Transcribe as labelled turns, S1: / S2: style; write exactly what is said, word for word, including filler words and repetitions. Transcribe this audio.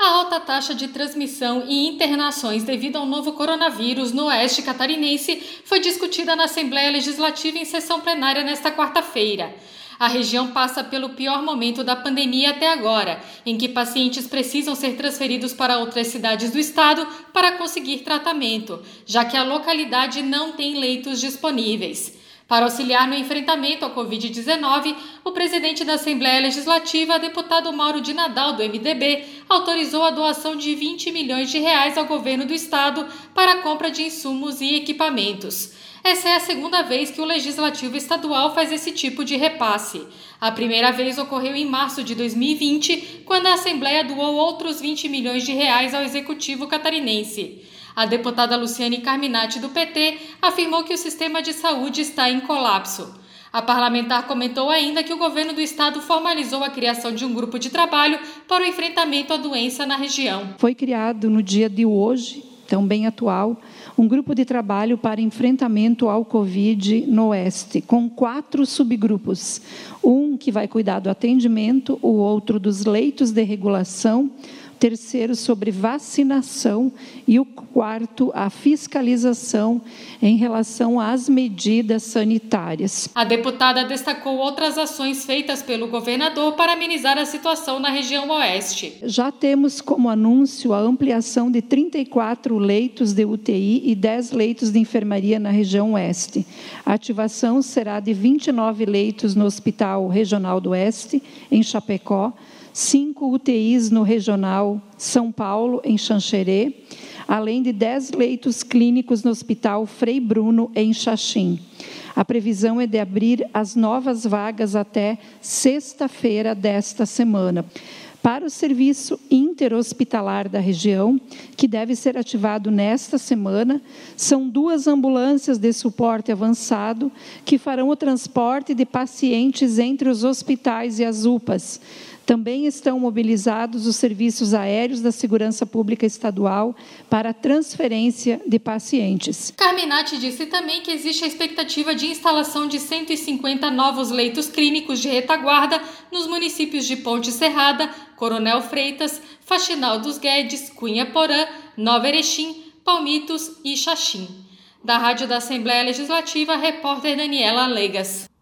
S1: A alta taxa de transmissão e internações devido ao novo coronavírus no oeste catarinense foi discutida na Assembleia Legislativa em sessão plenária nesta quarta-feira. A região passa pelo pior momento da pandemia até agora, em que pacientes precisam ser transferidos para outras cidades do estado para conseguir tratamento, já que a localidade não tem leitos disponíveis. Para auxiliar no enfrentamento ao covid dezenove, o presidente da Assembleia Legislativa, deputado Mauro de Nadal, do M D B, autorizou a doação de vinte milhões de reais ao governo do estado para a compra de insumos e equipamentos. Essa é a segunda vez que o Legislativo Estadual faz esse tipo de repasse. A primeira vez ocorreu em março de dois mil e vinte, quando a Assembleia doou outros vinte milhões de reais ao Executivo catarinense. A deputada Luciane Carminati, do P T, afirmou que o sistema de saúde está em colapso. A parlamentar comentou ainda que o governo do estado formalizou a criação de um grupo de trabalho para o enfrentamento à doença na região.
S2: Foi criado no dia de hoje, também atual, um grupo de trabalho para enfrentamento ao Covid no Oeste, com quatro subgrupos. Um que vai cuidar do atendimento, o outro dos leitos de regulação, terceiro sobre vacinação e o quarto a fiscalização em relação às medidas sanitárias.
S1: A deputada destacou outras ações feitas pelo governador para amenizar a situação na região oeste.
S2: Já temos como anúncio a ampliação de trinta e quatro leitos de U T I e dez leitos de enfermaria na região oeste. A ativação será de vinte e nove leitos no Hospital Regional do Oeste, em Chapecó, cinco U T Is no Regional São Paulo, em Xanxerê, além de dez leitos clínicos no Hospital Frei Bruno, em Xaxim. A previsão é de abrir as novas vagas até sexta-feira desta semana. Para o serviço interhospitalar da região, que deve ser ativado nesta semana, são duas ambulâncias de suporte avançado que farão o transporte de pacientes entre os hospitais e as U P As. Também estão mobilizados os serviços aéreos da Segurança Pública Estadual para a transferência de pacientes.
S1: Carminati disse também que existe a expectativa de instalação de cento e cinquenta novos leitos clínicos de retaguarda nos municípios de Ponte Serrada, Coronel Freitas, Faxinal dos Guedes, Cunha Porã, Nova Erechim, Palmitos e Xaxim. Da Rádio da Assembleia Legislativa, repórter Daniela Legas.